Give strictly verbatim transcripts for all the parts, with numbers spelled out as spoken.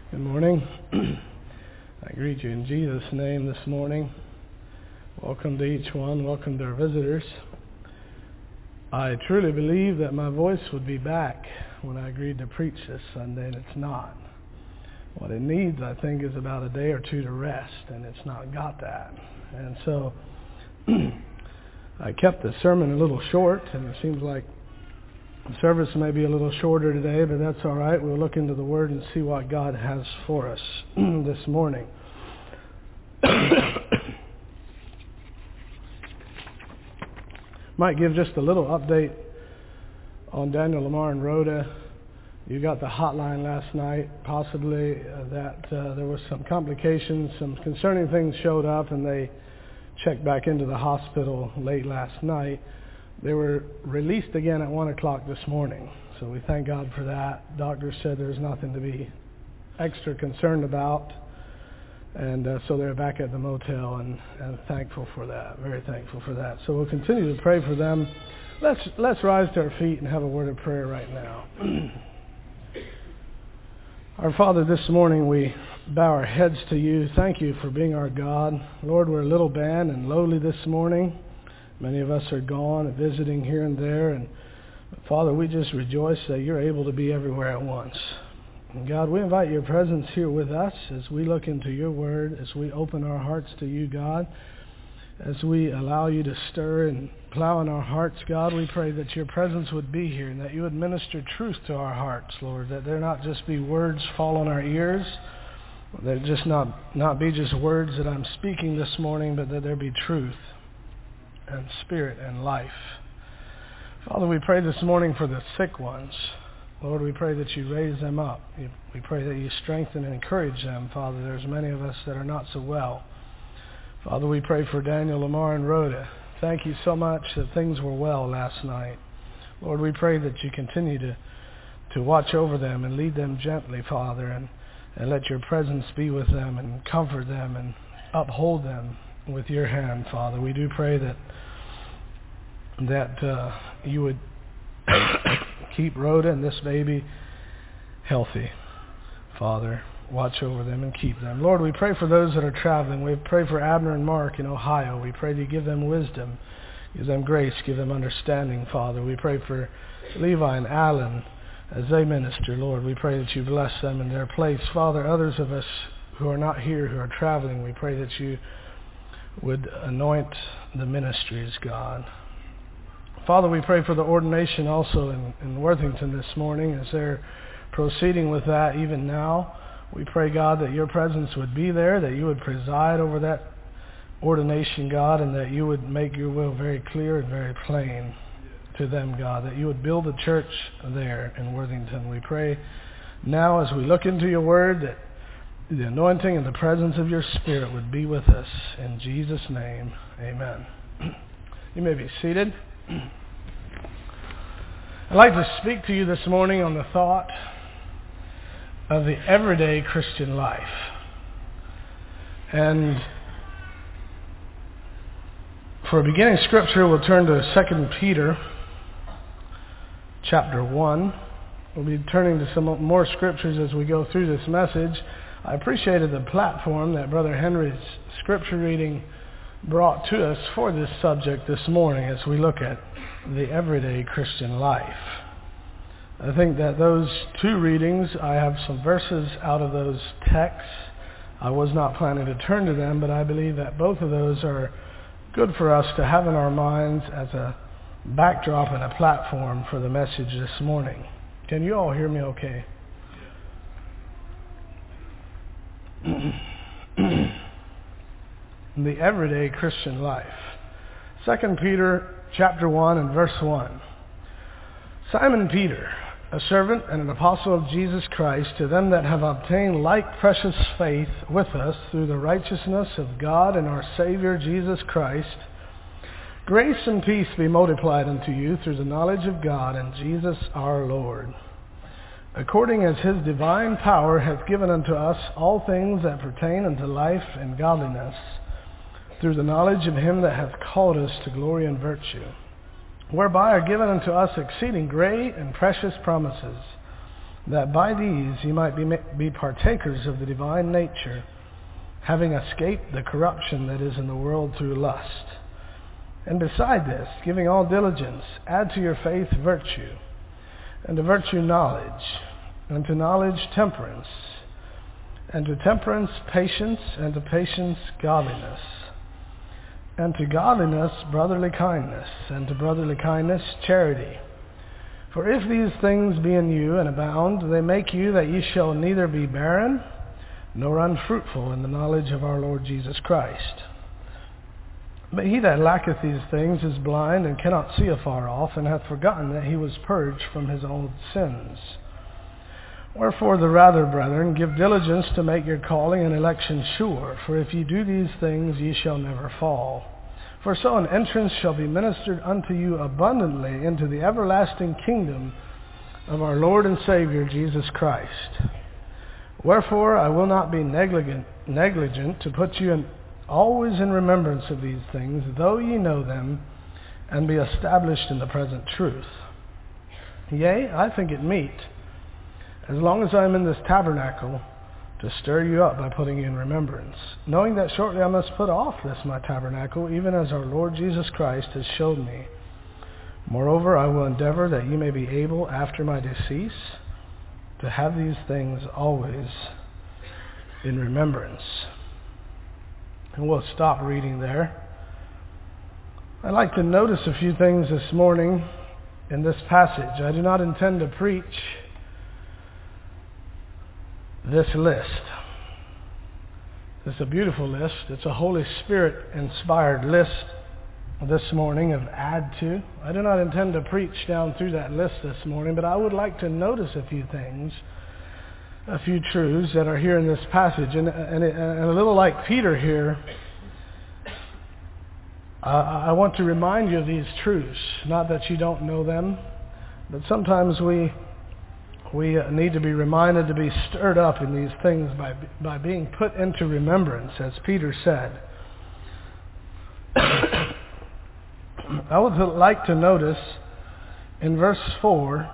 Good morning. I greet you in Jesus' name this morning. Welcome to each one. Welcome to our visitors. I truly believe that my voice would be back when I agreed to preach this Sunday, and it's not. What it needs, I think, is about a day or two to rest, and it's not got that. And so I kept the sermon a little short, and it seems like the service may be a little shorter today, but that's all right. We'll look into the Word and see what God has for us this morning. Might give just a little update on Daniel, Lamar, and Rhoda. You got the hotline last night, possibly uh, that uh, there was some complications, some concerning things showed up, and they checked back into the hospital late last night. They were released again at one o'clock this morning, so we thank God for that. Doctors said there's nothing to be extra concerned about, and uh, so they're back at the motel, and, and thankful for that, very thankful for that. So we'll continue to pray for them. Let's, let's rise to our feet and have a word of prayer right now. Our Father, this morning we bow our heads to you. Thank you for being our God. Lord, we're a little band and lowly this morning. Many of us are gone and visiting here and there. And Father, we just rejoice that you're able to be everywhere at once. And God, we invite your presence here with us as we look into your word, as we open our hearts to you, God, as we allow you to stir and plow in our hearts, God. We pray that your presence would be here and that you would minister truth to our hearts, Lord, that there not just be words fall on our ears, that it just not, not be just words that I'm speaking this morning, but that there be truth and spirit and life. Father, we pray this morning for the sick ones. Lord, we pray that you raise them up. We pray that you strengthen and encourage them, Father. There's many of us that are not so well. Father, we pray for Daniel, Lamar, and Rhoda. Thank you so much that things were well last night. Lord, we pray that you continue to, to watch over them and lead them gently, Father, and, and let your presence be with them and comfort them and uphold them with your hand, Father. We do pray that that uh, you would keep Rhoda and this baby healthy, Father. Watch over them and keep them. Lord, we pray for those that are traveling. We pray for Abner and Mark in Ohio. We pray that you give them wisdom, give them grace, give them understanding, Father. We pray for Levi and Alan as they minister, Lord. We pray that you bless them in their place. Father, others of us who are not here, who are traveling, we pray that you would anoint the ministries, God. Father, we pray for the ordination also in, in Worthington this morning as they're proceeding with that even now. We pray, God, that your presence would be there, that you would preside over that ordination, God, and that you would make your will very clear and very plain to them, God, that you would build a church there in Worthington. We pray now as we look into your word that the anointing and the presence of your Spirit would be with us. In Jesus' name, amen. You may be seated. I'd like to speak to you this morning on the thought of the everyday Christian life. And for a beginning scripture, we'll turn to Second Peter chapter one. We'll be turning to some more scriptures as we go through this message. I appreciated the platform that Brother Henry's scripture reading brought to us for this subject this morning as we look at the everyday Christian life. I think that those two readings, I have some verses out of those texts. I was not planning to turn to them, but I believe that both of those are good for us to have in our minds as a backdrop and a platform for the message this morning. Can you all hear me okay? The everyday Christian life. Second Peter chapter one and verse one. Simon Peter, a servant and an apostle of Jesus Christ, to them that have obtained like precious faith with us through the righteousness of God and our Savior Jesus Christ, grace and peace be multiplied unto you through the knowledge of God and Jesus our Lord, according as his divine power hath given unto us all things that pertain unto life and godliness, through the knowledge of him that hath called us to glory and virtue, whereby are given unto us exceeding great and precious promises, that by these ye might be, be partakers of the divine nature, having escaped the corruption that is in the world through lust. And beside this, giving all diligence, add to your faith virtue, and to virtue knowledge, and to knowledge temperance, and to temperance patience, and to patience godliness, and to godliness brotherly kindness, and to brotherly kindness charity. For if these things be in you and abound, they make you that ye shall neither be barren nor unfruitful in the knowledge of our Lord Jesus Christ. But he that lacketh these things is blind and cannot see afar off, and hath forgotten that he was purged from his old sins. Wherefore the rather, brethren, give diligence to make your calling and election sure. For if ye do these things, ye shall never fall. For so an entrance shall be ministered unto you abundantly into the everlasting kingdom of our Lord and Savior Jesus Christ. Wherefore I will not be negligent, negligent to put you in, always in remembrance of these things, though ye know them, and be established in the present truth. Yea, I think it meet, as long as I am in this tabernacle, to stir you up by putting you in remembrance, knowing that shortly I must put off this my tabernacle, even as our Lord Jesus Christ has showed me. Moreover, I will endeavor that ye may be able, after my decease, to have these things always in remembrance. And we'll stop reading there. I'd like to notice a few things this morning in this passage. I do not intend to preach this list. It's a beautiful list. It's a Holy Spirit-inspired list this morning of add to. I do not intend to preach down through that list this morning, but I would like to notice a few things, a few truths that are here in this passage. And, and, and a little like Peter here, uh, I want to remind you of these truths. Not that you don't know them, but sometimes we we need to be reminded to be stirred up in these things by, by being put into remembrance, as Peter said. I would like to notice in verse four,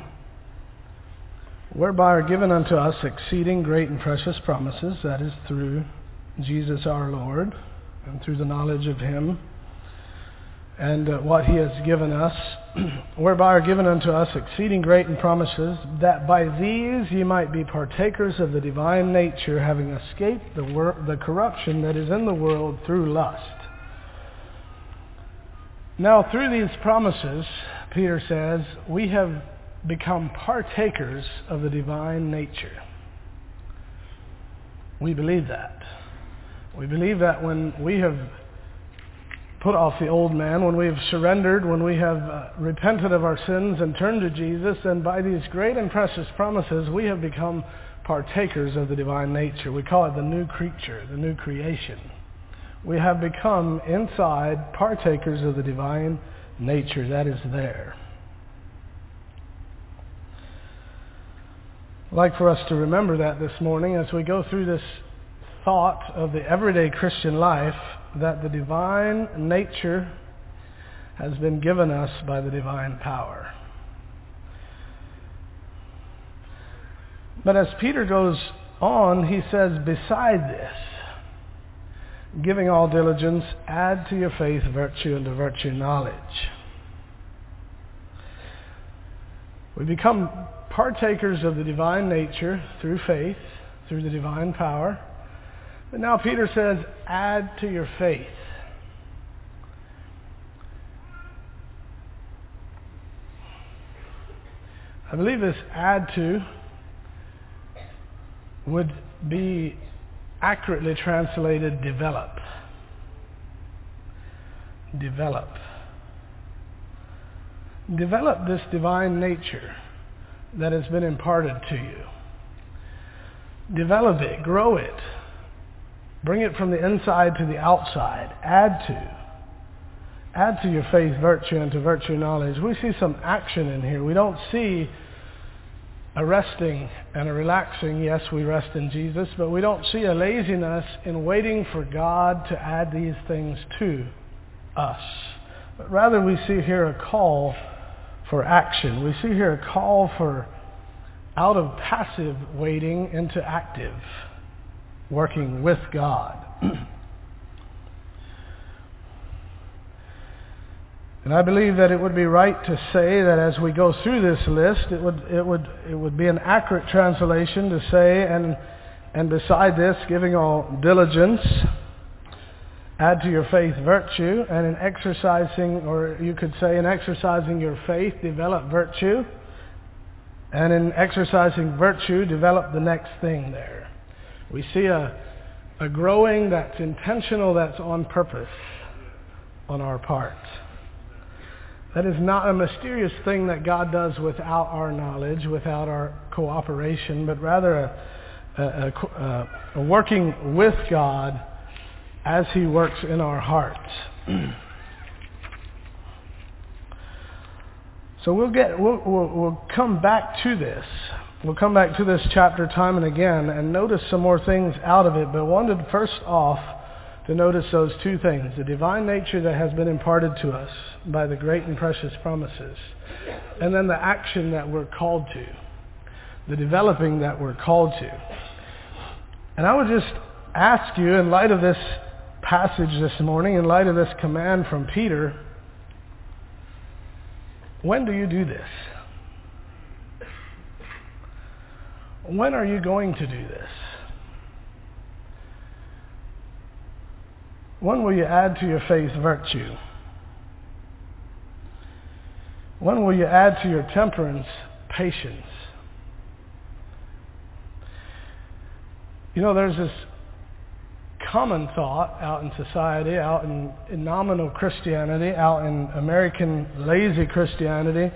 whereby are given unto us exceeding great and precious promises, that is through Jesus our Lord, and through the knowledge of him, and uh, what he has given us, whereby are given unto us exceeding great and promises, that by these ye might be partakers of the divine nature, having escaped the, wor- the corruption that is in the world through lust. Now, through these promises, Peter says, we have become partakers of the divine nature. We believe that. We believe that when we have put off the old man, when we have surrendered, when we have uh, repented of our sins and turned to Jesus, and by these great and precious promises, we have become partakers of the divine nature. We call it the new creature, the new creation. We have become inside partakers of the divine nature that is there. I'd like for us to remember that this morning as we go through this thought of the everyday Christian life, that the divine nature has been given us by the divine power. But as Peter goes on, he says, beside this, giving all diligence, add to your faith virtue, and to virtue knowledge. We become partakers of the divine nature through faith, through the divine power. But now Peter says, add to your faith. I believe this add to would be accurately translated develop. Develop. Develop this divine nature that has been imparted to you. Develop it, grow it. Bring it from the inside to the outside. Add to. Add to your faith virtue, and to virtue knowledge. We see some action in here. We don't see a resting and a relaxing. Yes, we rest in Jesus, but we don't see a laziness in waiting for God to add these things to us. But rather we see here a call for action. We see here a call for out of passive waiting into active working with God. And I believe that it would be right to say that as we go through this list, it would it would it would be an accurate translation to say, and and beside this, giving all diligence, add to your faith virtue, and in exercising, or you could say in exercising your faith, develop virtue, and in exercising virtue, develop the next thing there. We see a a growing that's intentional, that's on purpose on our part. That is not a mysterious thing that God does without our knowledge, without our cooperation, but rather a, a, a, a working with God as He works in our hearts. So we'll get we'll, we'll we'll come back to this. We'll come back to this chapter time and again and notice some more things out of it. But I wanted first off to notice those two things: the divine nature that has been imparted to us by the great and precious promises, and then the action that we're called to, the developing that we're called to. And I would just ask you, in light of this passage this morning, in light of this command from Peter, when do you do this? When are you going to do this? When will you add to your faith virtue? When will you add to your temperance patience? You know, there's this common thought out in society, out in, in nominal Christianity, out in American lazy Christianity,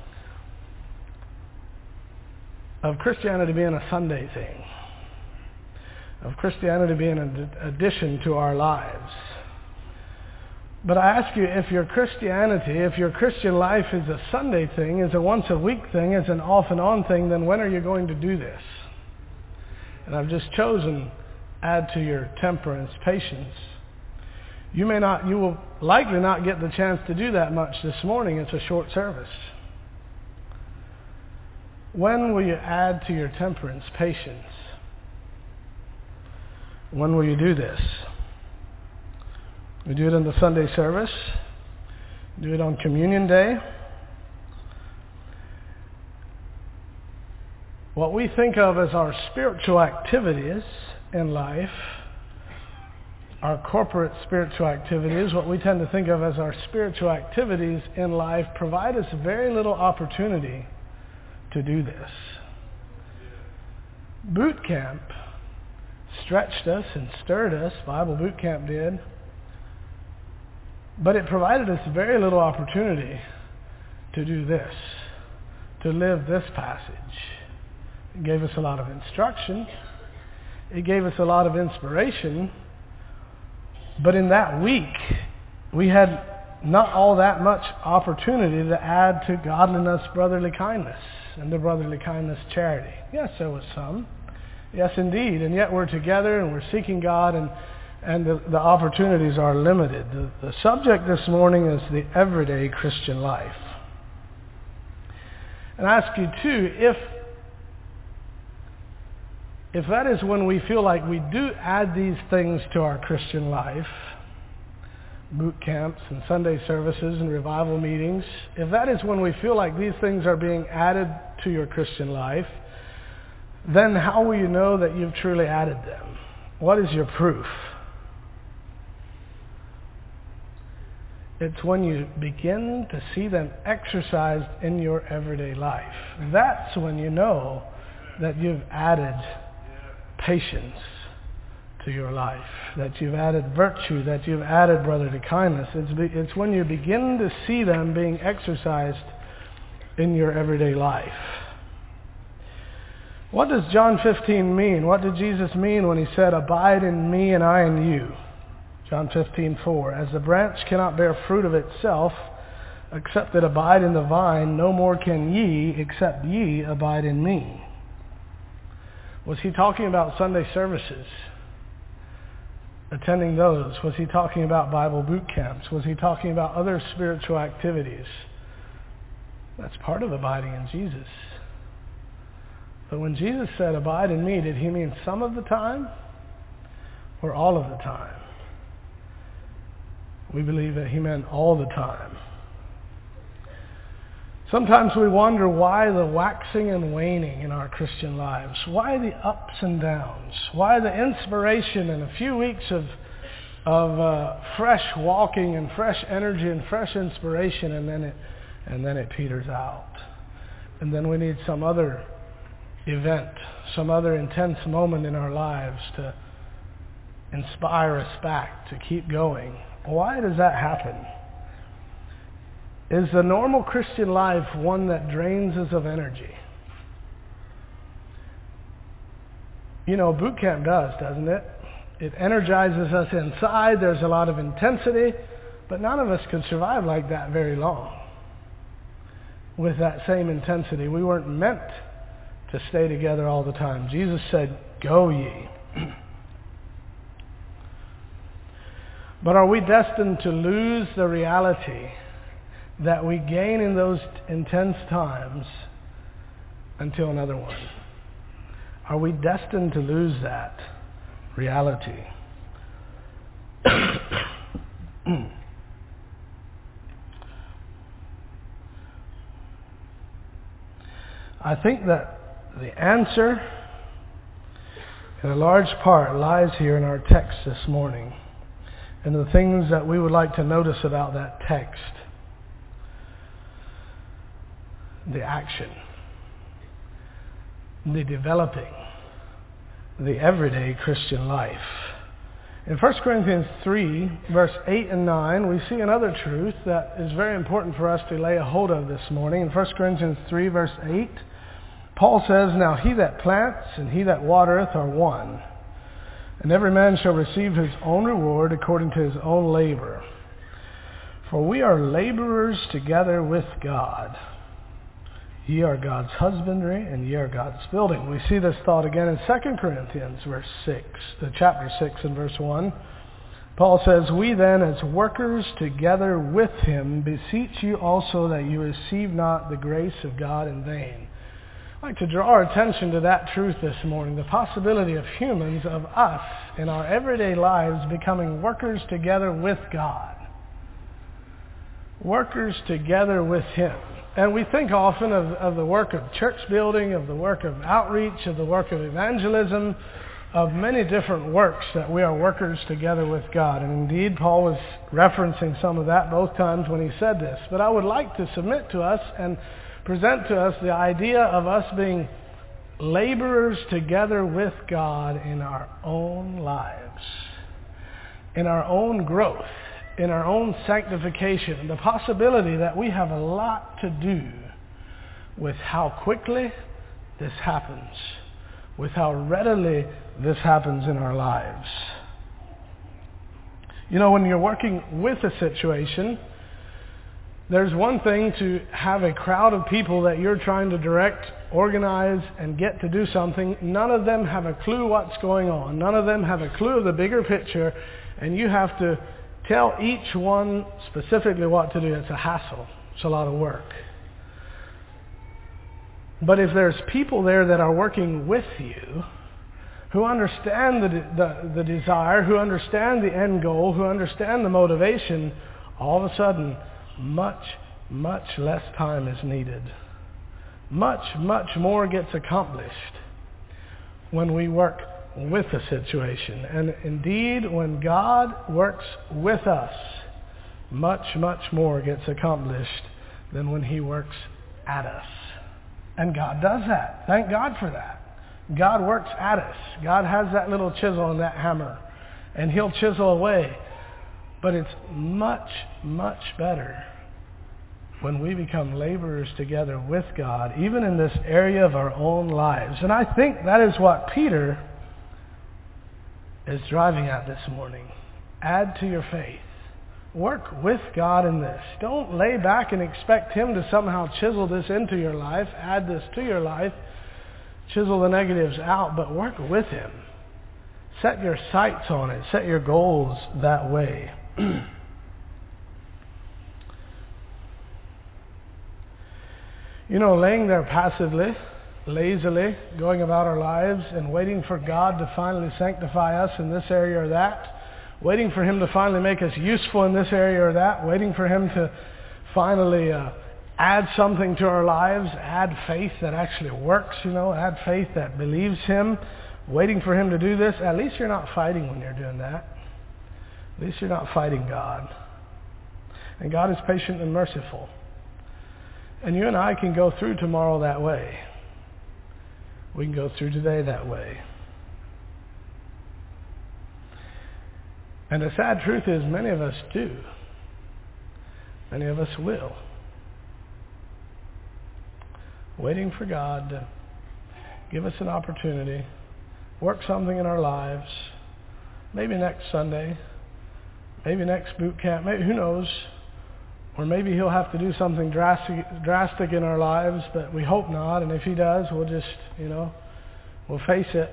of Christianity being a Sunday thing, of Christianity being an addition to our lives. But I ask you, if your Christianity, if your Christian life is a Sunday thing, is a once a week thing, is an off and on thing, then when are you going to do this? And I've just chosen add to your temperance patience. You may not, you will likely not get the chance to do that much this morning. It's a short service. When will you add to your temperance patience? When will you do this? We do it in the Sunday service. Do it on Communion Day. What we think of as our spiritual activities in life, our corporate spiritual activities, what we tend to think of as our spiritual activities in life, provide us very little opportunity to do this. Boot camp stretched us and stirred us, Bible boot camp did, but it provided us very little opportunity to do this, to live this passage. It gave us a lot of instruction. It gave us a lot of inspiration. But in that week, we had not all that much opportunity to add to godliness brotherly kindness and to brotherly kindness charity. Yes, there was some. Yes, indeed. And yet we're together and we're seeking God, and, and the, the opportunities are limited. The, the subject this morning is the everyday Christian life. And I ask you too, if If that is when we feel like we do add these things to our Christian life, boot camps and Sunday services and revival meetings, if that is when we feel like these things are being added to your Christian life, then how will you know that you've truly added them? What is your proof? It's when you begin to see them exercised in your everyday life. That's when you know that you've added patience to your life, that you've added virtue, that you've added brotherly kindness. It's, be, it's when you begin to see them being exercised in your everyday life. What does John fifteen mean? What did Jesus mean when he said, "Abide in me and I in you"? John fifteen four. As the branch cannot bear fruit of itself, except it abide in the vine, no more can ye, except ye abide in me. Was he talking about Sunday services? Attending those? Was he talking about Bible boot camps? Was he talking about other spiritual activities? That's part of abiding in Jesus. But when Jesus said, abide in me, did he mean some of the time or all of the time? We believe that he meant all the time. Sometimes we wonder why the waxing and waning in our Christian lives. Why the ups and downs? Why the inspiration and a few weeks of of uh, fresh walking and fresh energy and fresh inspiration, and then it and then it peters out. And then we need some other event, some other intense moment in our lives to inspire us back to keep going. Why does that happen? Is the normal Christian life one that drains us of energy? You know, boot camp does, doesn't it? It energizes us inside. There's a lot of intensity, but none of us could survive like that very long with that same intensity. We weren't meant to stay together all the time. Jesus said, go ye. But are we destined to lose the reality that we gain in those intense times until another one? Are we destined to lose that reality? I think that the answer, in a large part, lies here in our text this morning, and the things that we would like to notice about that text. The action, the developing, the everyday Christian life. In First Corinthians three, verse eight and nine, we see another truth that is very important for us to lay a hold of this morning. In First Corinthians three, verse eight, Paul says, now he that plants and he that watereth are one, and every man shall receive his own reward according to his own labor. For we are laborers together with God. Ye are God's husbandry, and ye are God's building. We see this thought again in Second Corinthians, verse six, the chapter six and verse one. Paul says, we then, as workers together with him, beseech you also that you receive not the grace of God in vain. I'd like to draw our attention to that truth this morning, the possibility of humans, of us, in our everyday lives, becoming workers together with God. Workers together with him. And we think often of, of the work of church building, of the work of outreach, of the work of evangelism, of many different works that we are workers together with God. And indeed, Paul was referencing some of that both times when he said this. But I would like to submit to us and present to us the idea of us being laborers together with God in our own lives, in our own growth, in our own sanctification, and the possibility that we have a lot to do with how quickly this happens, with how readily this happens in our lives. You know, when you're working with a situation, there's one thing to have a crowd of people that you're trying to direct, organize, and get to do something. None of them have a clue what's going on. None of them have a clue of the bigger picture, and you have to tell each one specifically what to do. It's a hassle. It's a lot of work. But if there's people there that are working with you, who understand the, the, the desire, who understand the end goal, who understand the motivation, all of a sudden, much, much less time is needed. Much, much more gets accomplished when we work with a situation. And indeed, when God works with us, much, much more gets accomplished than when he works at us. And God does that. Thank God for that. God works at us. God has that little chisel and that hammer, and he'll chisel away. But it's much, much better when we become laborers together with God, even in this area of our own lives. And I think that is what Peter is driving at this morning. Add to your faith. Work with God in this. Don't lay back and expect him to somehow chisel this into your life, add this to your life, chisel the negatives out, but work with him. Set your sights on it. Set your goals that way. You know, laying there passively lazily going about our lives and waiting for God to finally sanctify us in this area or that, waiting for Him to finally make us useful in this area or that, waiting for Him to finally uh, add something to our lives, add faith that actually works, you know, add faith that believes Him, waiting for Him to do this, at least you're not fighting when you're doing that. At least you're not fighting God. And God is patient and merciful. And you and I can go through tomorrow that way. We can go through today that way. And the sad truth is many of us do. Many of us will. Waiting for God to give us an opportunity, work something in our lives, maybe next Sunday, maybe next boot camp, maybe, who knows, or maybe He'll have to do something drastic, drastic in our lives, but we hope not, and if He does, we'll just, you know, we'll face it.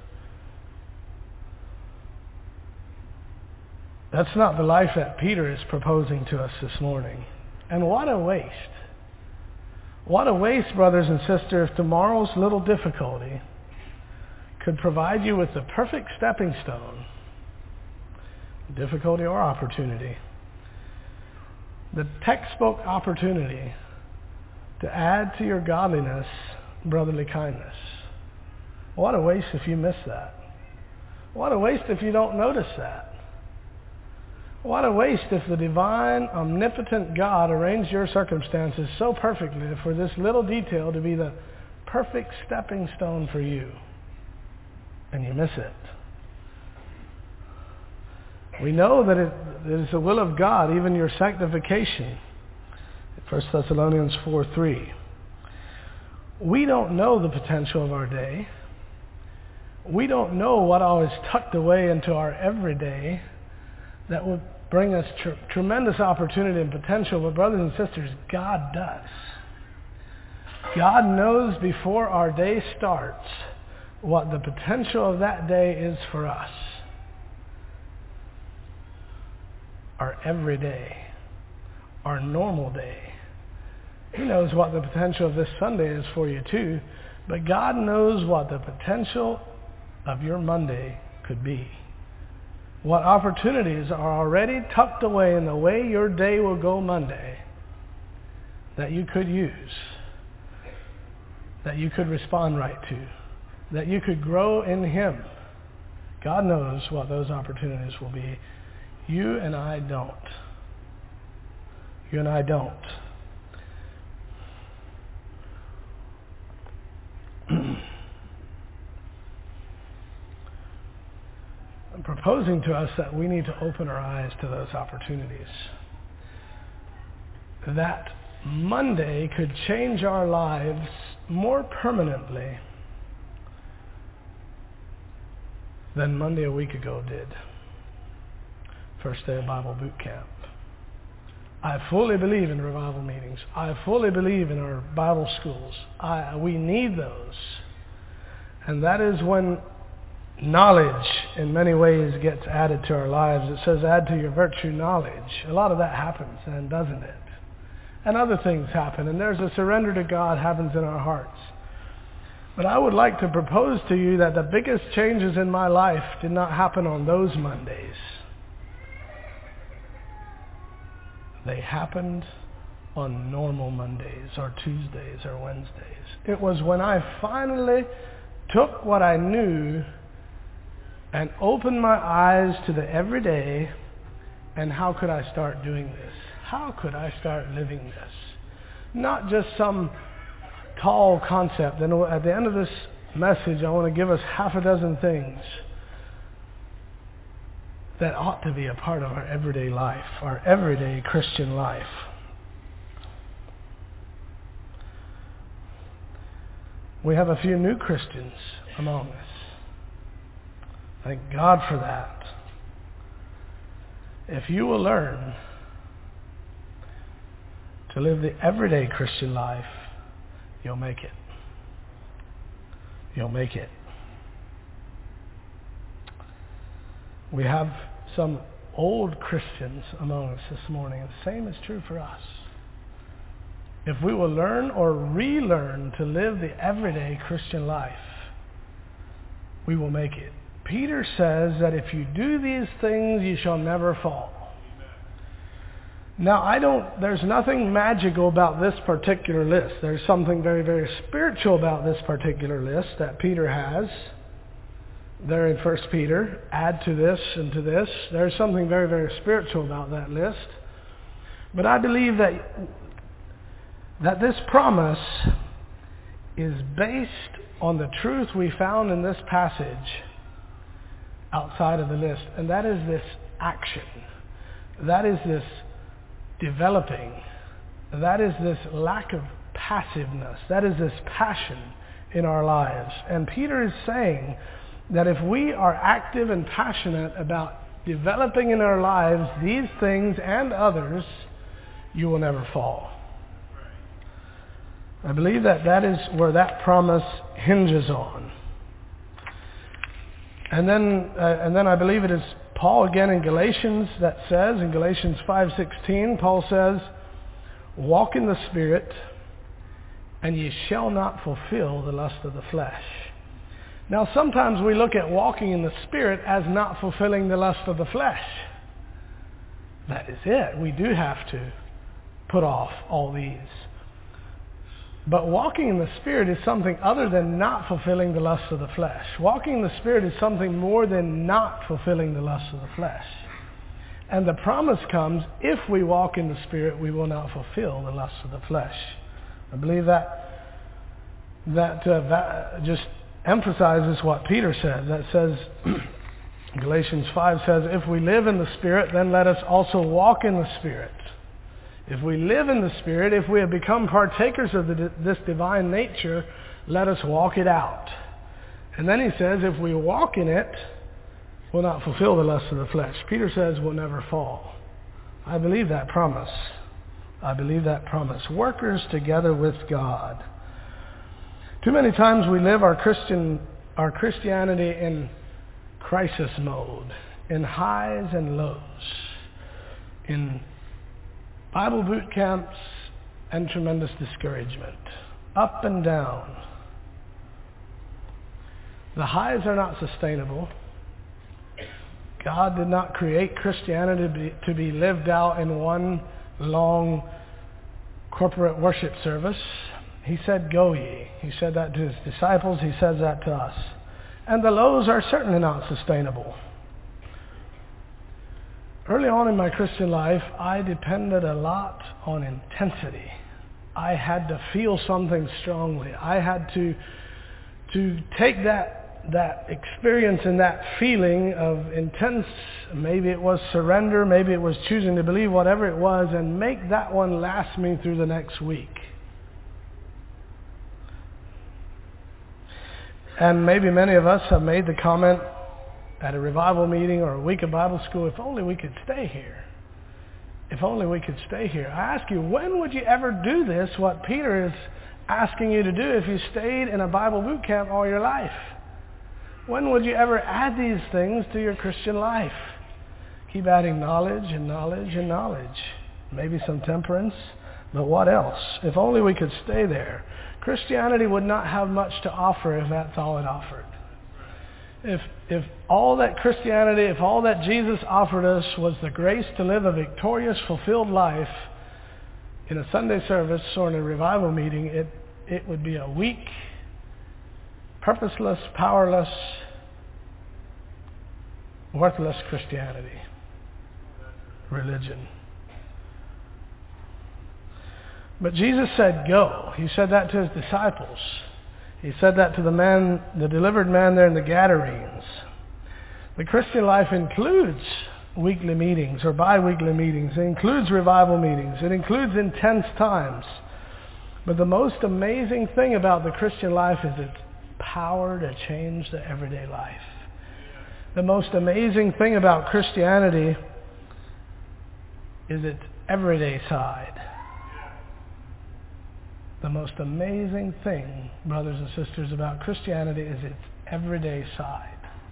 That's not the life that Peter is proposing to us this morning. And what a waste. What a waste, brothers and sisters, if tomorrow's little difficulty could provide you with the perfect stepping stone, difficulty or opportunity, the textbook opportunity to add to your godliness brotherly kindness. What a waste if you miss that. What a waste if you don't notice that. What a waste if the divine, omnipotent God arranged your circumstances so perfectly for this little detail to be the perfect stepping stone for you, and you miss it. We know that it, it is the will of God, even your sanctification. First Thessalonians four three. We don't know the potential of our day. We don't know what all is tucked away into our everyday that would bring us tr- tremendous opportunity and potential. But brothers and sisters, God does. God knows before our day starts what the potential of that day is for us. Our everyday, our normal day. He knows what the potential of this Sunday is for you too, but God knows what the potential of your Monday could be. What opportunities are already tucked away in the way your day will go Monday that you could use, that you could respond right to, that you could grow in Him. God knows what those opportunities will be. You and I don't. You and I don't. I'm proposing to us that we need to open our eyes to those opportunities. That Monday could change our lives more permanently than Monday a week ago did. First day of Bible boot camp. I fully believe in revival meetings. I fully believe in our Bible schools. I, we need those. And that is when knowledge in many ways gets added to our lives. It says add to your virtue knowledge. A lot of that happens then, doesn't it? And other things happen. And there's a surrender to God happens in our hearts. But I would like to propose to you that the biggest changes in my life did not happen on those Mondays. They happened on normal Mondays or Tuesdays or Wednesdays. It was when I finally took what I knew and opened my eyes to the everyday, and how could I start doing this? How could I start living this? Not just some tall concept. And at the end of this message, I want to give us half a dozen things that ought to be a part of our everyday life, our everyday Christian life. We have a few new Christians among us. Thank God for that. If you will learn to live the everyday Christian life, you'll make it. You'll make it. We have some old Christians among us this morning, and the same is true for us. if we will learn or relearn to live the everyday Christian life, we will make it. Peter says that if you do these things, you shall never fall. Now, I don't, there's nothing magical about this particular list. There's something very, very spiritual about this particular list that Peter has. There in First Peter, add to this and to this. There's something very, very spiritual about that list. But I believe that, that this promise is based on the truth we found in this passage outside of the list. And that is this action. That is this developing. That is this lack of passiveness. That is this passion in our lives. And Peter is saying that if we are active and passionate about developing in our lives these things and others, you will never fall. I believe that that is where that promise hinges on. And then, uh, and then I believe it is Paul again in Galatians that says, in Galatians five sixteen, Paul says, walk in the Spirit, and ye shall not fulfill the lust of the flesh. Now sometimes we look at walking in the Spirit as not fulfilling the lust of the flesh. That is it. We do have to put off all these. But walking in the Spirit is something other than not fulfilling the lust of the flesh. Walking in the Spirit is something more than not fulfilling the lust of the flesh. And the promise comes, if we walk in the Spirit, we will not fulfill the lust of the flesh. I believe that that, uh, that just emphasizes what Peter said. That says, Galatians five says, if we live in the Spirit, then let us also walk in the Spirit. If we live in the Spirit, if we have become partakers of the, this divine nature, let us walk it out. And then he says, if we walk in it, we'll not fulfill the lust of the flesh. Peter says we'll never fall. I believe that promise. I believe that promise. Workers together with God. Too many times we live our Christian, our Christianity in crisis mode, in highs and lows, in Bible boot camps and tremendous discouragement, up and down. The highs are not sustainable. God did not create Christianity to be, to be lived out in one long corporate worship service. He said, go ye. He said that to his disciples. He says that to us. And the lows are certainly not sustainable. Early on in my Christian life, I depended a lot on intensity. I had to feel something strongly. I had to to take that that experience and that feeling of intense, maybe it was surrender, maybe it was choosing to believe, whatever it was, and make that one last me through the next week. And maybe many of us have made the comment at a revival meeting or a week of Bible school, if only we could stay here. If only we could stay here. I ask you, when would you ever do this, what Peter is asking you to do, if you stayed in a Bible boot camp all your life? When would you ever add these things to your Christian life? Keep adding knowledge and knowledge and knowledge. Maybe some temperance, but what else? If only we could stay there. Christianity would not have much to offer if that's all it offered. If if all that Christianity, if all that Jesus offered us was the grace to live a victorious, fulfilled life in a Sunday service or in a revival meeting, it, it would be a weak, purposeless, powerless, worthless Christianity, religion. But Jesus said, go. He said that to his disciples. He said that to the man, the delivered man there in the Gadarenes. The Christian life includes weekly meetings or bi-weekly meetings. It includes revival meetings. It includes intense times. But the most amazing thing about the Christian life is its power to change the everyday life. The most amazing thing about Christianity is its everyday side. The most amazing thing, brothers and sisters, about Christianity is its everyday side.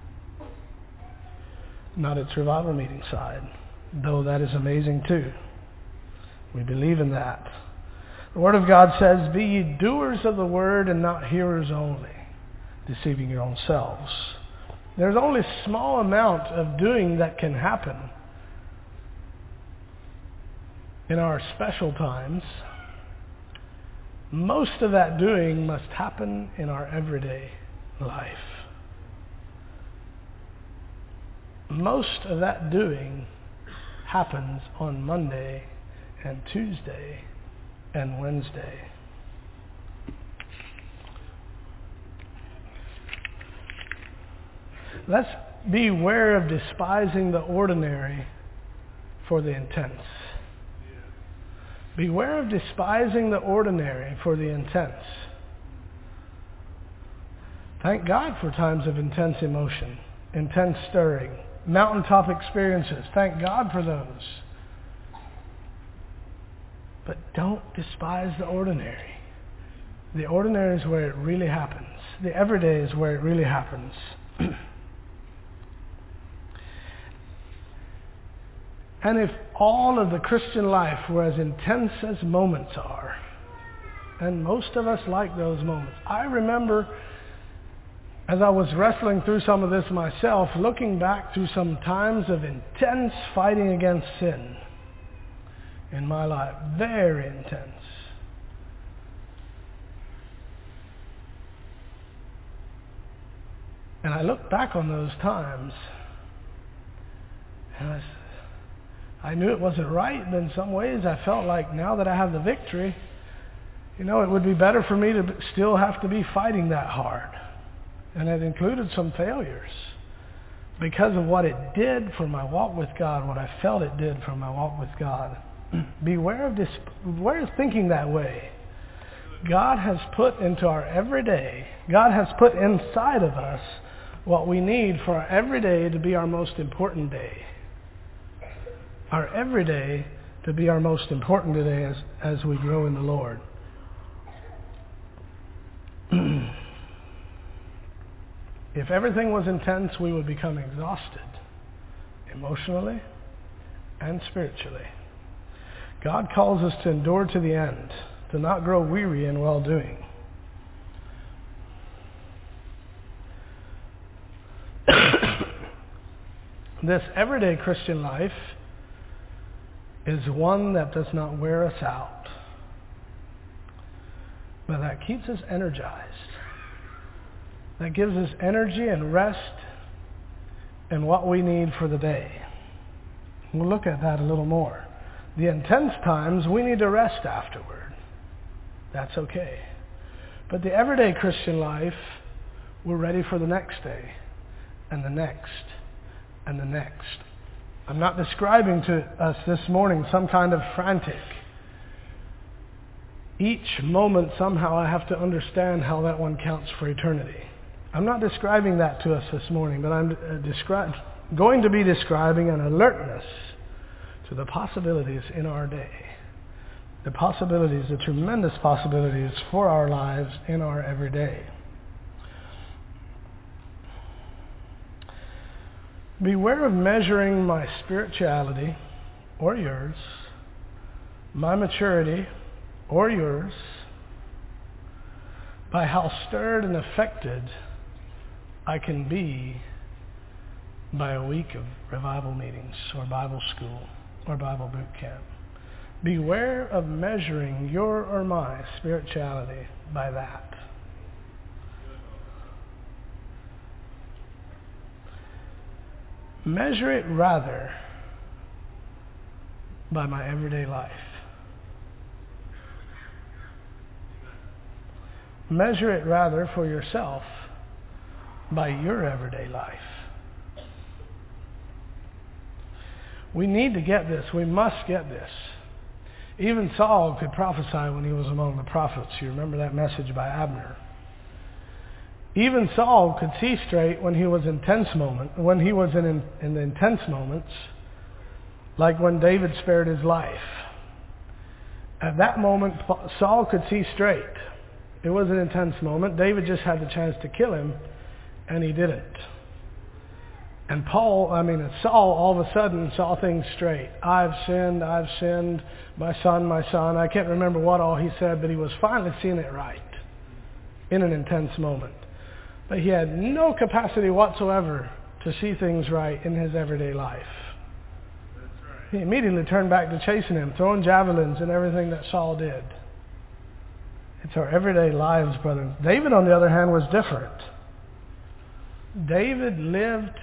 Not its revival meeting side, though that is amazing too. We believe in that. The Word of God says, "Be ye doers of the word and not hearers only, deceiving your own selves." There's only a small amount of doing that can happen in our special times. Most of that doing must happen in our everyday life. Most of that doing happens on Monday and Tuesday and Wednesday. Let's beware of despising the ordinary for the intense. Beware of despising the ordinary for the intense. Thank God for times of intense emotion, intense stirring, mountaintop experiences. Thank God for those. But don't despise the ordinary. The ordinary is where it really happens. The everyday is where it really happens. And if all of the Christian life were as intense as moments are, and most of us like those moments. I remember, as I was wrestling through some of this myself, looking back through some times of intense fighting against sin in my life. Very intense. And I look back on those times, and I, I knew it wasn't right, but in some ways I felt like now that I have the victory, you know, it would be better for me to still have to be fighting that hard. And it included some failures because of what it did for my walk with God, what I felt it did for my walk with God. Beware of this, beware of thinking that way. God has put into our everyday, God has put inside of us what we need for our everyday to be our most important day. Our everyday to be our most important day as, as we grow in the Lord. If everything was intense, we would become exhausted emotionally and spiritually. God calls us to endure to the end, to not grow weary in well-doing. This everyday Christian life is one that does not wear us out, but that keeps us energized, that gives us energy and rest and what we need for the day. We'll look at that a little more. The intense times, we need to rest afterward. That's okay. But the everyday Christian life, we're ready for the next day, and the next, and the next. I'm not describing to us this morning some kind of frantic. Each moment somehow I have to understand how that one counts for eternity. I'm not describing that to us this morning, but I'm uh, descri- going to be describing an alertness to the possibilities in our day. The possibilities, the tremendous possibilities for our lives in our everyday. Beware of measuring my spirituality or yours, my maturity or yours, by how stirred and affected I can be by a week of revival meetings or Bible school or Bible boot camp. Beware of measuring your or my spirituality by that. Measure it rather by my everyday life. Measure it rather for yourself by your everyday life. We need to get this. We must get this. Even Saul could prophesy when he was among the prophets. You remember that message by Abner. Even Saul could see straight when he was intense moment, when he was in, in the intense moments, like when David spared his life. At that moment, Saul could see straight. It was an intense moment. David just had the chance to kill him, and he didn't. And Paul, I mean, Saul all of a sudden saw things straight. I've sinned, I've sinned, my son, my son. I can't remember what all he said, but he was finally seeing it right in an intense moment. But he had no capacity whatsoever to see things right in his everyday life. He immediately turned back to chasing him, throwing javelins and everything that Saul did. It's our everyday lives, brothers. David, on the other hand, was different. David lived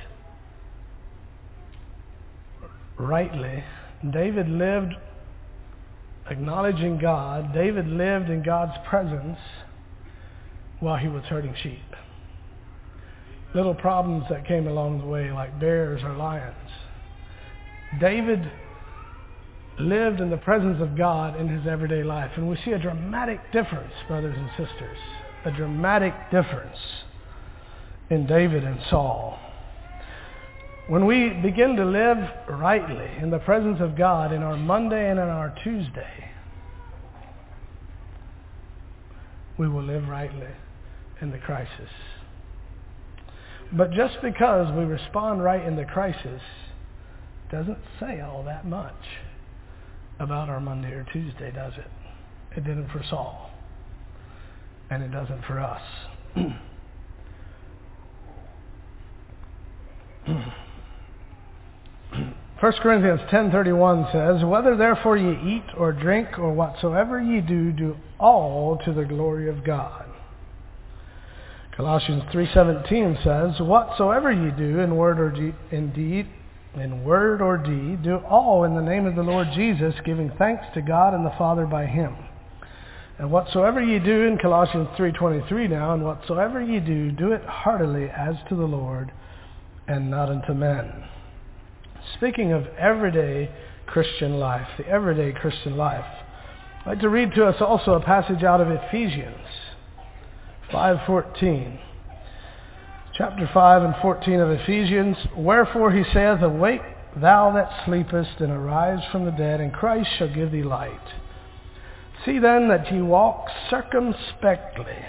rightly. David lived acknowledging God. David lived in God's presence while he was herding sheep. Little problems that came along the way, like bears or lions. David lived in the presence of God in his everyday life. And we see a dramatic difference, brothers and sisters. A dramatic difference in David and Saul. When we begin to live rightly in the presence of God in our Monday and in our Tuesday, we will live rightly in the crisis. But just because we respond right in the crisis doesn't say all that much about our Monday or Tuesday, does it? It didn't for Saul. And it doesn't for us. First Corinthians ten thirty-one says, "Whether therefore ye eat or drink or whatsoever ye do, do all to the glory of God." Colossians three seventeen says, "Whatsoever ye do in word or de- in deed, in word or deed, do all in the name of the Lord Jesus, giving thanks to God and the Father by him. And whatsoever ye do," in Colossians three twenty-three now, "and whatsoever ye do, do it heartily as to the Lord and not unto men." Speaking of everyday Christian life, the everyday Christian life, I'd like to read to us also a passage out of Ephesians five fourteen. Chapter five and fourteen of Ephesians, "Wherefore he saith, Awake thou that sleepest, and arise from the dead, and Christ shall give thee light. See then that ye walk circumspectly,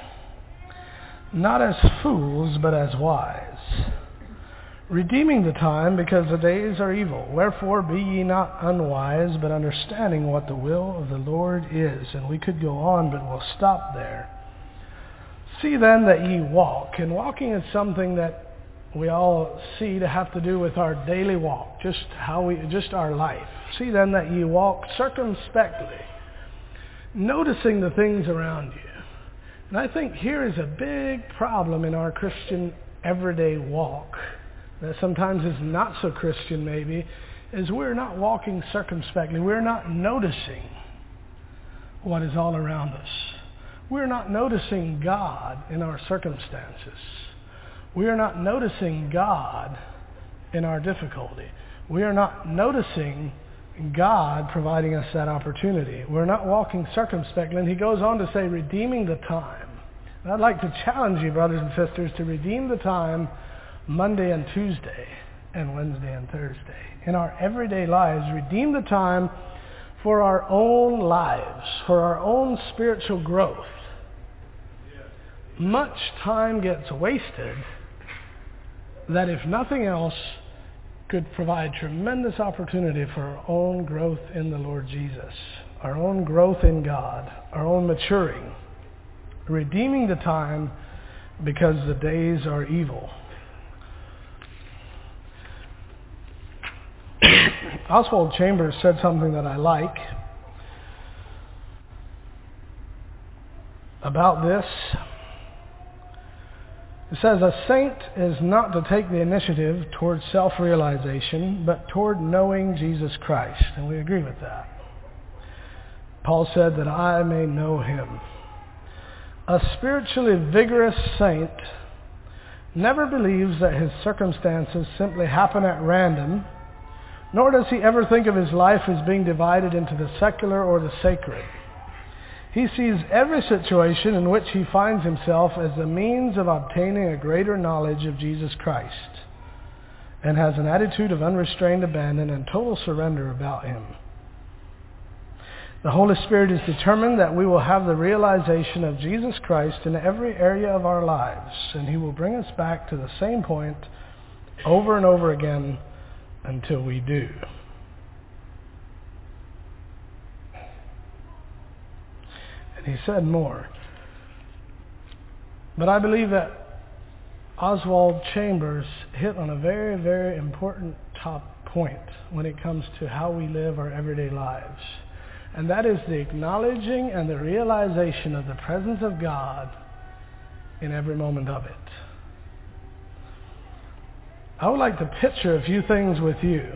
not as fools, but as wise, redeeming the time, because the days are evil. Wherefore be ye not unwise, but understanding what the will of the Lord is." And we could go on, but we'll stop there. "See then that ye walk," and walking is something that we all see to have to do with our daily walk, just how we, just our life. "See then that ye walk circumspectly," noticing the things around you. And I think here is a big problem in our Christian everyday walk, that sometimes is not so Christian maybe, is we're not walking circumspectly. We're not noticing what is all around us. We're not noticing God in our circumstances. We are not noticing God in our difficulty. We are not noticing God providing us that opportunity. We're not walking circumspectly. And he goes on to say, redeeming the time. And I'd like to challenge you, brothers and sisters, to redeem the time Monday and Tuesday and Wednesday and Thursday. In our everyday lives, redeem the time for our own lives, for our own spiritual growth. Much time gets wasted that, if nothing else, could provide tremendous opportunity for our own growth in the Lord Jesus, our own growth in God, our own maturing. Redeeming the time because the days are evil. Oswald Chambers said something that I like about this. It says, "A saint is not to take the initiative toward self-realization, but toward knowing Jesus Christ." And we agree with that. Paul said that I may know him. A spiritually vigorous saint never believes that his circumstances simply happen at random, nor does he ever think of his life as being divided into the secular or the sacred. He sees every situation in which he finds himself as the means of obtaining a greater knowledge of Jesus Christ, and has an attitude of unrestrained abandon and total surrender about him. The Holy Spirit is determined that we will have the realization of Jesus Christ in every area of our lives, and he will bring us back to the same point over and over again until we do. And he said more. But I believe that Oswald Chambers hit on a very, very important top point when it comes to how we live our everyday lives. And that is the acknowledging and the realization of the presence of God in every moment of it. I would like to picture a few things with you,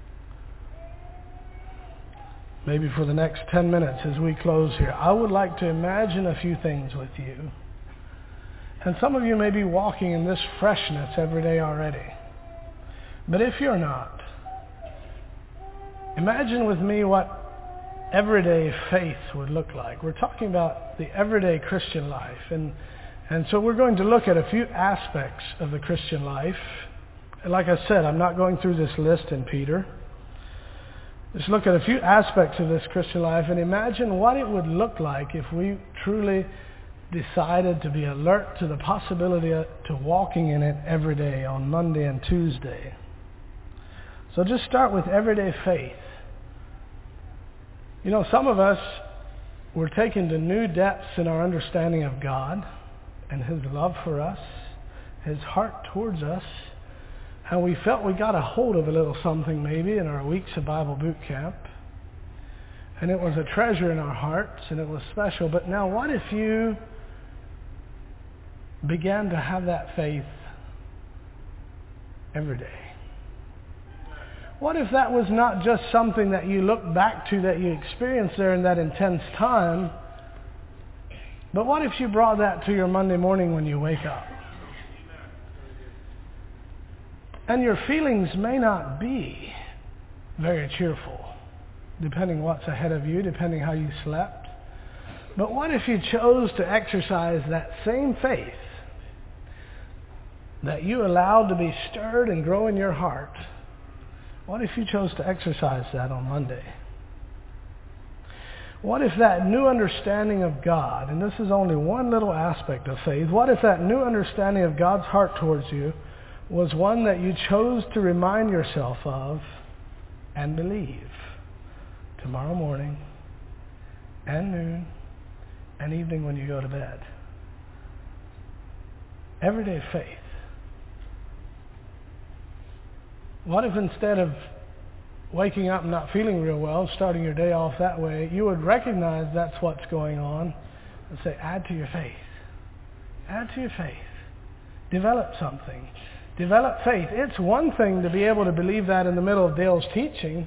maybe for the next ten minutes as we close here. I would like to imagine a few things with you. And some of you may be walking in this freshness every day already. But if you're not, imagine with me what everyday faith would look like. We're talking about the everyday Christian life. And, and so we're going to look at a few aspects of the Christian life. And like I said, I'm not going through this list in Peter. Just look at a few aspects of this Christian life and imagine what it would look like if we truly decided to be alert to the possibility of, to walking in it every day on Monday and Tuesday. So just start with everyday faith. You know, some of us were taken to new depths in our understanding of God and His love for us, His heart towards us, and we felt we got a hold of a little something maybe in our weeks of Bible boot camp. And it was a treasure in our hearts and it was special. But now what if you began to have that faith every day? What if that was not just something that you look back to that you experienced there in that intense time, but what if you brought that to your Monday morning when you wake up? And your feelings may not be very cheerful, depending what's ahead of you, depending how you slept. But what if you chose to exercise that same faith that you allowed to be stirred and grow in your heart? What if you chose to exercise that on Monday? What if that new understanding of God, and this is only one little aspect of faith, what if that new understanding of God's heart towards you was one that you chose to remind yourself of and believe tomorrow morning and noon and evening when you go to bed? Everyday faith. What if instead of waking up and not feeling real well, starting your day off that way, you would recognize that's what's going on and say, add to your faith. Add to your faith. Develop something. Develop faith. It's one thing to be able to believe that in the middle of Dale's teaching.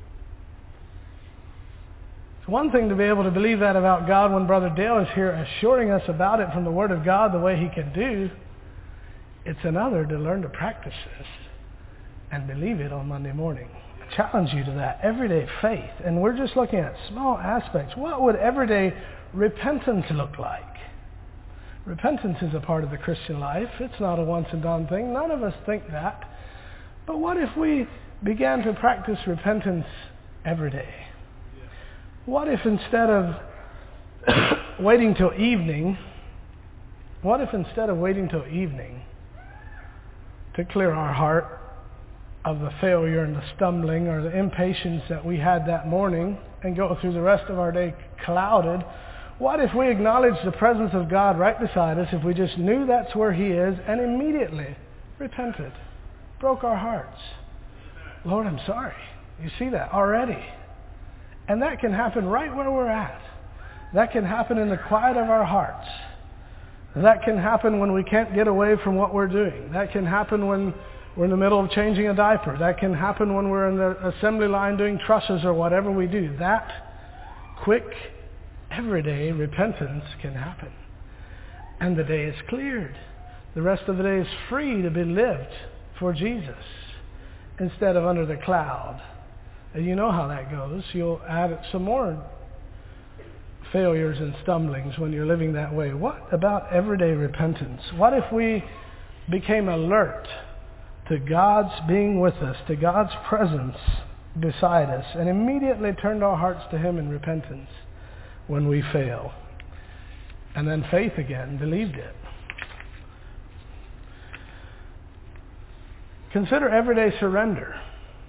It's one thing to be able to believe that about God when Brother Dale is here assuring us about it from the Word of God the way he can do. It's another to learn to practice this and believe it on Monday morning. I challenge you to that. Everyday faith. And we're just looking at small aspects. What would everyday repentance look like? Repentance is a part of the Christian life. It's not a once and done thing. None of us think that. But what if we began to practice repentance every day? What if instead of waiting till evening, what if instead of waiting till evening to clear our heart of the failure and the stumbling or the impatience that we had that morning and go through the rest of our day clouded, what if we acknowledged the presence of God right beside us, if we just knew that's where He is and immediately repented, broke our hearts? Lord, I'm sorry. You see that already. And that can happen right where we're at. That can happen in the quiet of our hearts. That can happen when we can't get away from what we're doing. That can happen when we're in the middle of changing a diaper. That can happen when we're in the assembly line doing trusses or whatever we do. That quick, everyday repentance can happen. And the day is cleared. The rest of the day is free to be lived for Jesus instead of under the cloud. And you know how that goes. You'll add some more failures and stumblings when you're living that way. What about everyday repentance? What if we became alert to God's being with us, to God's presence beside us, and immediately turned our hearts to Him in repentance when we fail? And then faith again, believed it. Consider everyday surrender.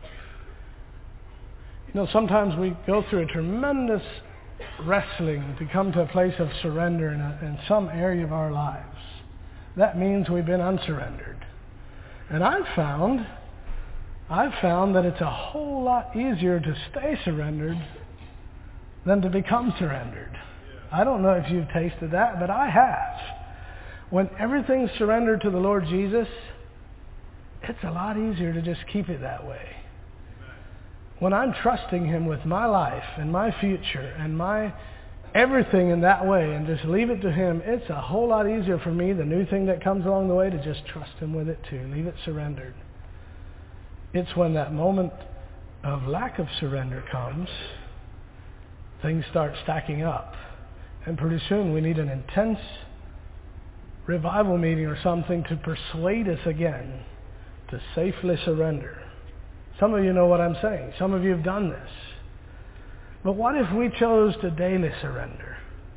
You know, sometimes we go through a tremendous wrestling to come to a place of surrender in, a, in some area of our lives. That means we've been unsurrendered. And I've found, I've found that it's a whole lot easier to stay surrendered than to become surrendered. I don't know if you've tasted that, but I have. When everything's surrendered to the Lord Jesus, it's a lot easier to just keep it that way. When I'm trusting Him with my life and my future and my everything in that way and just leave it to Him, it's a whole lot easier for me, the new thing that comes along the way, to just trust Him with it too. Leave it surrendered. It's when that moment of lack of surrender comes, things start stacking up. And pretty soon we need an intense revival meeting or something to persuade us again to safely surrender. Some of you know what I'm saying. Some of you have done this. But what if we chose to daily surrender?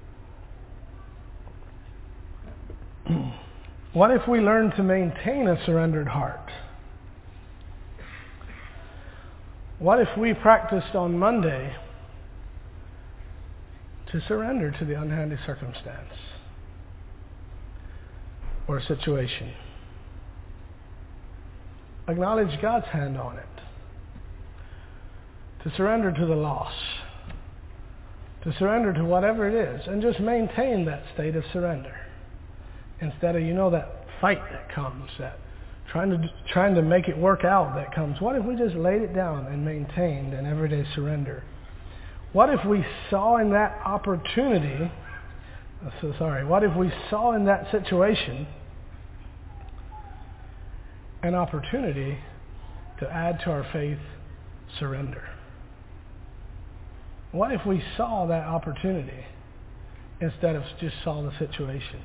What if we learned to maintain a surrendered heart? What if we practiced on Monday to surrender to the unhandy circumstance or situation? Acknowledge God's hand on it. To surrender to the loss. To surrender to whatever it is. And just maintain that state of surrender. Instead of, you know, that fight that comes, that trying to trying to make it work out that comes. What if we just laid it down and maintained an everyday surrender? What if we saw in that opportunity, so sorry, what if we saw in that situation an opportunity to add to our faith surrender? What if we saw that opportunity instead of just saw the situation?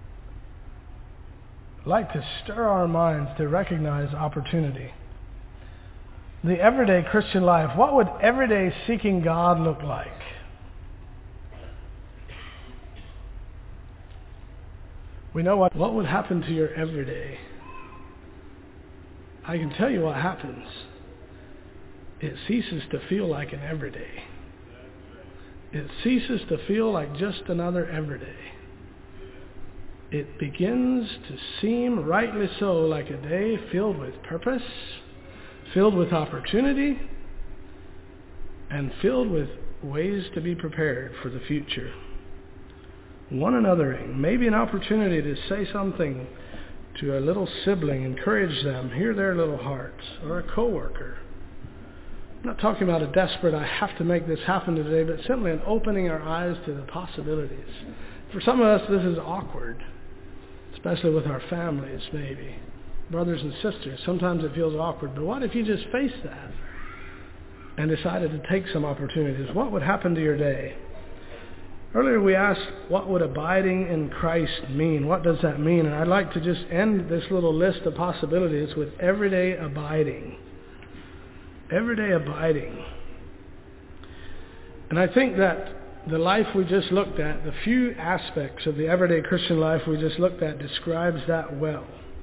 I'd like to stir our minds to recognize opportunity. The everyday Christian life, what would everyday seeking God look like? We know what, what would happen to your everyday. I can tell you what happens. It ceases to feel like an everyday. It ceases to feel like just another everyday. It begins to seem, rightly so, like a day filled with purpose, filled with opportunity, and filled with ways to be prepared for the future. One anothering, maybe an opportunity to say something to a little sibling, encourage them, hear their little hearts, or a coworker. I'm not talking about a desperate, I have to make this happen today, but simply an opening our eyes to the possibilities. For some of us, this is awkward, especially with our families, maybe. Brothers and sisters, sometimes it feels awkward, but what if you just faced that and decided to take some opportunities? What would happen to your day? Earlier we asked, what would abiding in Christ mean? What does that mean? And I'd like to just end this little list of possibilities with everyday abiding. Everyday abiding. And I think that the life we just looked at, the few aspects of the everyday Christian life we just looked at, describes that well.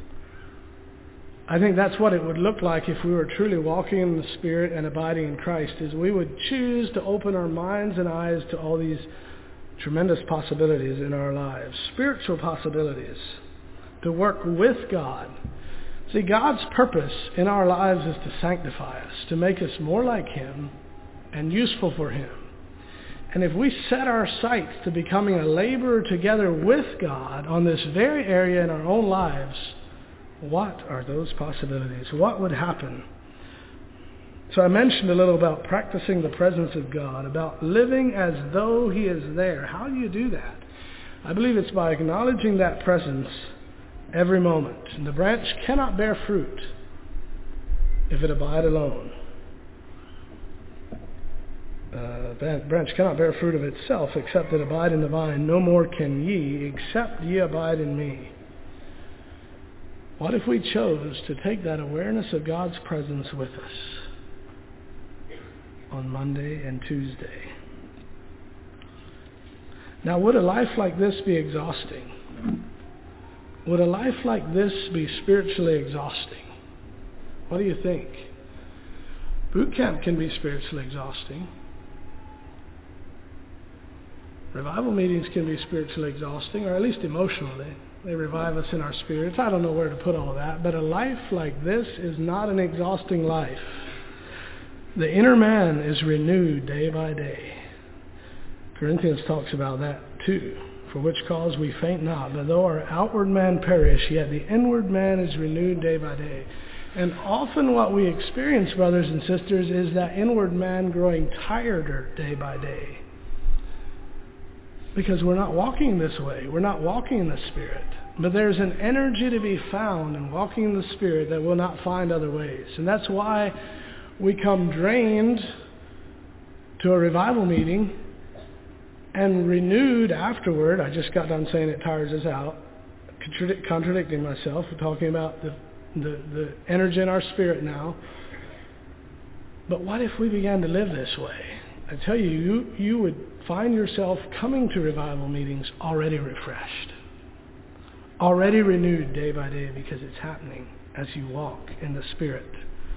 I think that's what it would look like if we were truly walking in the Spirit and abiding in Christ, is we would choose to open our minds and eyes to all these tremendous possibilities in our lives, spiritual possibilities, to work with God. See, God's purpose in our lives is to sanctify us, to make us more like Him and useful for Him. And if we set our sights to becoming a laborer together with God on this very area in our own lives, what are those possibilities? What would happen? So I mentioned a little about practicing the presence of God, about living as though He is there. How do you do that? I believe it's by acknowledging that presence every moment. And the branch cannot bear fruit if it abide alone. Uh, the branch cannot bear fruit of itself except it abide in the vine. No more can ye, except ye abide in me. What if we chose to take that awareness of God's presence with us on Monday and Tuesday? Now, would a life like this be exhausting? Would a life like this be spiritually exhausting? What do you think? Boot camp can be spiritually exhausting. Revival meetings can be spiritually exhausting, or at least emotionally. They revive us in our spirits. I don't know where to put all of that, but a life like this is not an exhausting life. The inner man is renewed day by day. Corinthians talks about that too. For which cause we faint not, but though our outward man perish, yet the inward man is renewed day by day. And often what we experience, brothers and sisters, is that inward man growing tireder day by day. Because we're not walking this way. We're not walking in the Spirit. But there's an energy to be found in walking in the Spirit that we'll not find other ways. And that's why we come drained to a revival meeting and renewed afterward. I just got done saying it tires us out, contradic- contradicting myself, talking about the, the, the energy in our spirit now. But what if we began to live this way? I tell you, you, you would find yourself coming to revival meetings already refreshed, already renewed day by day, because it's happening as you walk in the Spirit.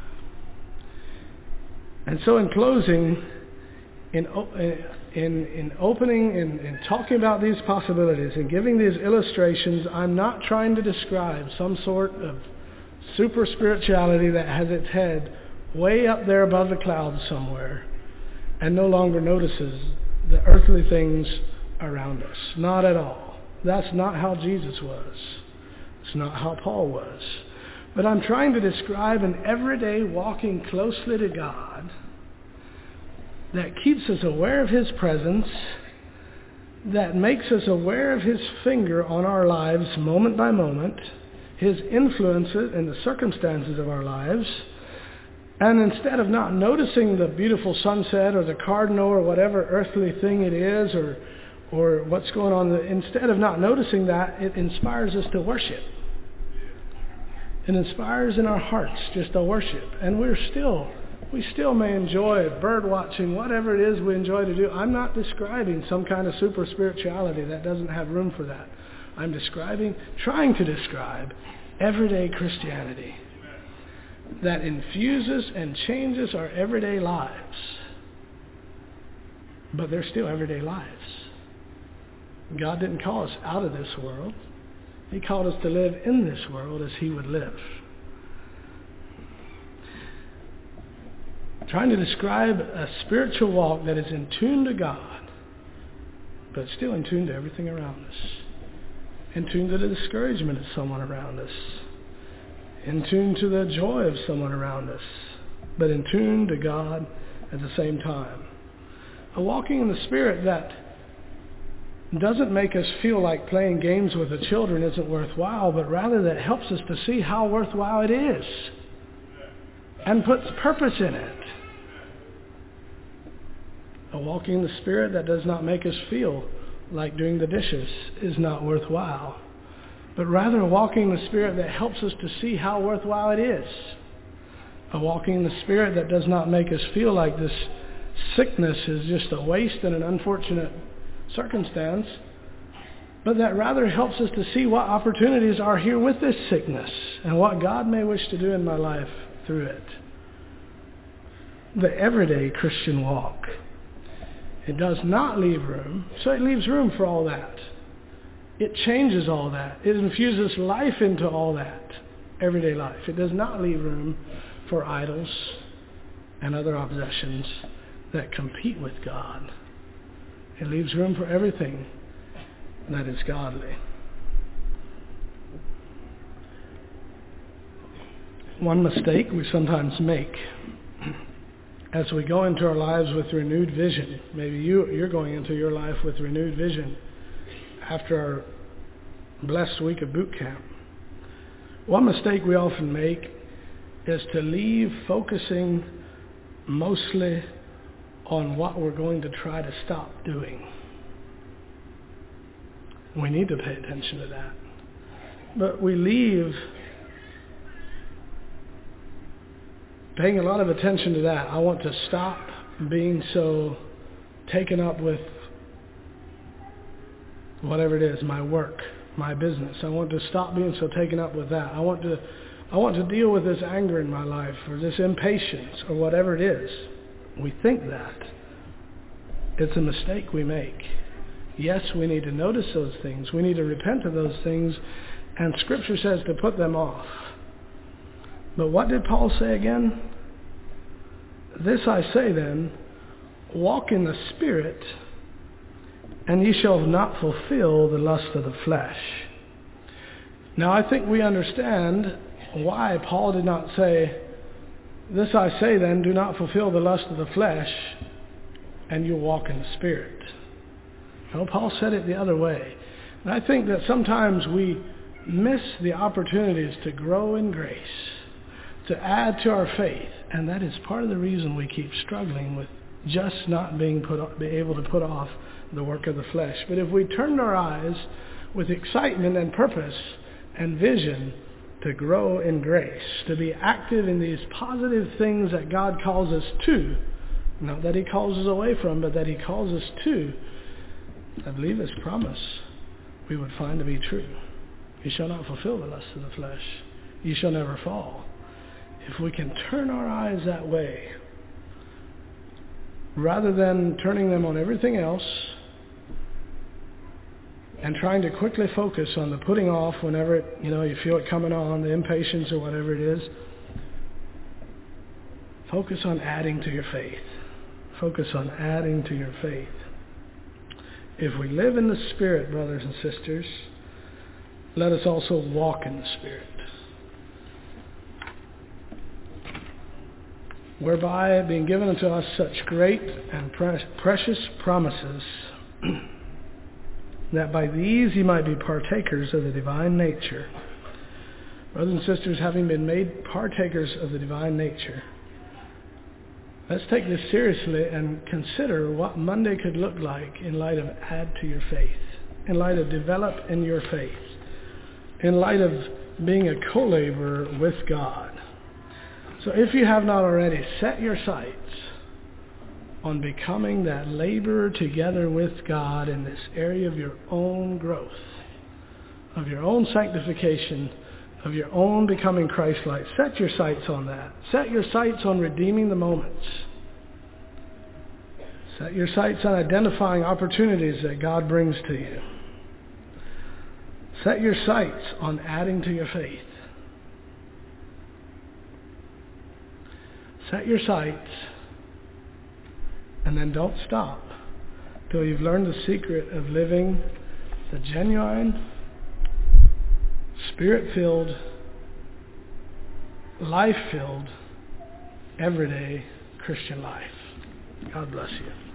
And so in closing, in, in, in opening and in, in talking about these possibilities and giving these illustrations, I'm not trying to describe some sort of super spirituality that has its head way up there above the clouds somewhere and no longer notices the earthly things around us. Not at all. That's not how Jesus was. It's not how Paul was. But I'm trying to describe an everyday walking closely to God that keeps us aware of His presence, that makes us aware of His finger on our lives moment by moment, His influences in the circumstances of our lives. And instead of not noticing the beautiful sunset or the cardinal or whatever earthly thing it is, or or what's going on, instead of not noticing that, it inspires us to worship. It inspires in our hearts just to worship. And we're still, we still may enjoy bird watching, whatever it is we enjoy to do. I'm not describing some kind of super spirituality that doesn't have room for that. I'm describing, trying to describe everyday Christianity that infuses and changes our everyday lives. But they're still everyday lives. God didn't call us out of this world. He called us to live in this world as He would live. Trying to describe a spiritual walk that is in tune to God, but still in tune to everything around us. In tune to the discouragement of someone around us. In tune to the joy of someone around us, but in tune to God at the same time. A walking in the Spirit that doesn't make us feel like playing games with the children isn't worthwhile, but rather that helps us to see how worthwhile it is and puts purpose in it. A walking in the Spirit that does not make us feel like doing the dishes is not worthwhile, but rather a walking in the Spirit that helps us to see how worthwhile it is. A walking in the Spirit that does not make us feel like this sickness is just a waste and an unfortunate circumstance, but that rather helps us to see what opportunities are here with this sickness and what God may wish to do in my life through it. The everyday Christian walk. It does not leave room, so it leaves room for all that. It changes all that. It infuses life into all that, everyday life. It does not leave room for idols and other obsessions that compete with God. It leaves room for everything that is godly. One mistake we sometimes make as we go into our lives with renewed vision, maybe you, you're going into your life with renewed vision after our blessed week of boot camp. One mistake we often make is to leave focusing mostly on what we're going to try to stop doing. We need to pay attention to that. But we leave paying a lot of attention to that. I want to stop being so taken up with whatever it is, my work, my business. I want to stop being so taken up with that. I want to I want to deal with this anger in my life or this impatience or whatever it is. We think that. It's a mistake we make. Yes, we need to notice those things. We need to repent of those things. And Scripture says to put them off. But what did Paul say again? This I say then, walk in the Spirit, and ye shall not fulfill the lust of the flesh. Now I think we understand why Paul did not say, this I say then, do not fulfill the lust of the flesh, and you walk in the Spirit. No, Paul said it the other way. And I think that sometimes we miss the opportunities to grow in grace, to add to our faith, and that is part of the reason we keep struggling with just not being put, be able to put off the work of the flesh. But if we turned our eyes with excitement and purpose and vision to grow in grace, to be active in these positive things that God calls us to, not that he calls us away from, but that he calls us to, I believe his promise we would find to be true. You shall not fulfill the lust of the flesh. You shall never fall. If we can turn our eyes that way, rather than turning them on everything else and trying to quickly focus on the putting off whenever it, you know, you feel it coming on, the impatience or whatever it is, focus on adding to your faith. Focus on adding to your faith. If we live in the Spirit, brothers and sisters, let us also walk in the Spirit, whereby being given unto us such great and pre- precious promises, that by these ye might be partakers of the divine nature. Brothers and sisters, having been made partakers of the divine nature, let's take this seriously and consider what Monday could look like in light of add to your faith, in light of develop in your faith, in light of being a co-laborer with God. So if you have not already, set your sights on becoming that laborer together with God in this area of your own growth, of your own sanctification, of your own becoming Christ-like. Set your sights on that. Set your sights on redeeming the moments. Set your sights on identifying opportunities that God brings to you. Set your sights on adding to your faith. Set your sights, and then don't stop till you've learned the secret of living the genuine, Spirit-filled, life-filled, everyday Christian life. God bless you.